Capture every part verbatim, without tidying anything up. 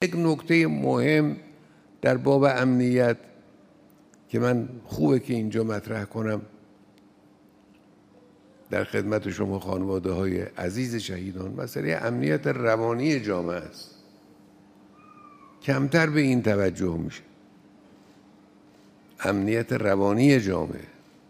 یک نکته مهم در باب امنیت که من خوبه که اینجا مطرح کنم در خدمت شما خانواده های عزیز شهیدان، مسئله امنیت روانی جامعه است. کمتر به این توجه میشه. امنیت روانی جامعه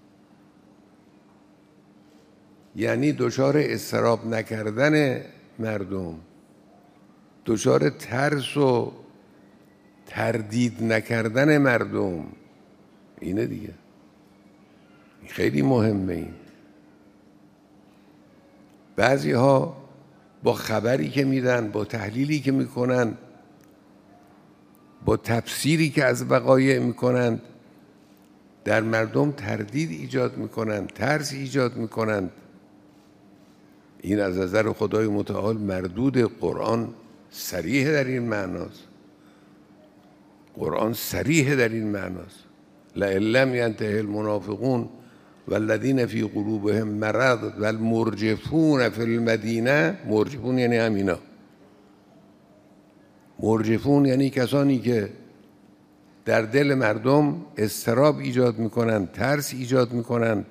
یعنی دچار اضطراب نکردن مردم، دچار ترس و تردید نکردن مردم، اینه دیگه. خیلی مهمه. این بعضی ها با خبری که میدن، با تحلیلی که میکنن، با تفسیری که از وقایع میکنند، در مردم تردید ایجاد میکنند، ترس ایجاد میکنند. این از نظر خدای متعال مردود. قرآن صریح در این معناست. قرآن صریح در این معناست. لئن لم ینته المنافقون والذین فی قلوبهم مرض والمرجفون فی المدینه. مرجفون یعنی همینا. مرجفون یعنی کسانی که در دل مردم اضطراب ایجاد میکنند، ترس ایجاد میکنند.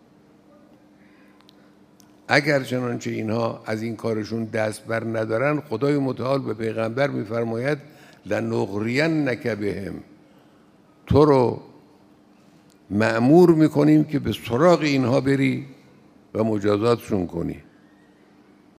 اگر چنانچه اینها از این کارشون دست بر ندارن، خدای متعال به پیغمبر میفرماید لنغرینک بهم، تو رو مأمور میکنیم که به سراغ اینها بری و مجازاتشون کنی.